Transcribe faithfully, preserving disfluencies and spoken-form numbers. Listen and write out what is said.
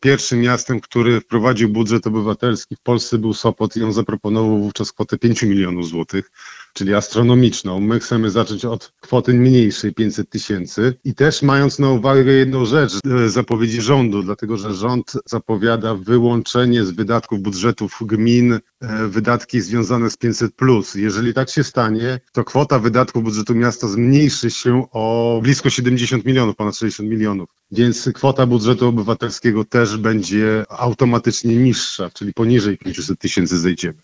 Pierwszym miastem, który wprowadził budżet obywatelski w Polsce, był Sopot i on zaproponował wówczas kwotę pięć milionów złotych, czyli astronomiczną. My chcemy zacząć od kwoty mniejszej, pięćset tysięcy i też mając na uwadze jedną rzecz, e, zapowiedzi rządu, dlatego że rząd zapowiada wyłączenie z wydatków budżetów gmin e, wydatki związane z pięćset plus. Jeżeli tak się stanie, to kwota wydatków budżetu miasta zmniejszy się o blisko siedemdziesiąt milionów, ponad sześćdziesiąt milionów. Więc kwota budżetu obywatelskiego też będzie automatycznie niższa, czyli poniżej pięćset tysięcy zejdziemy.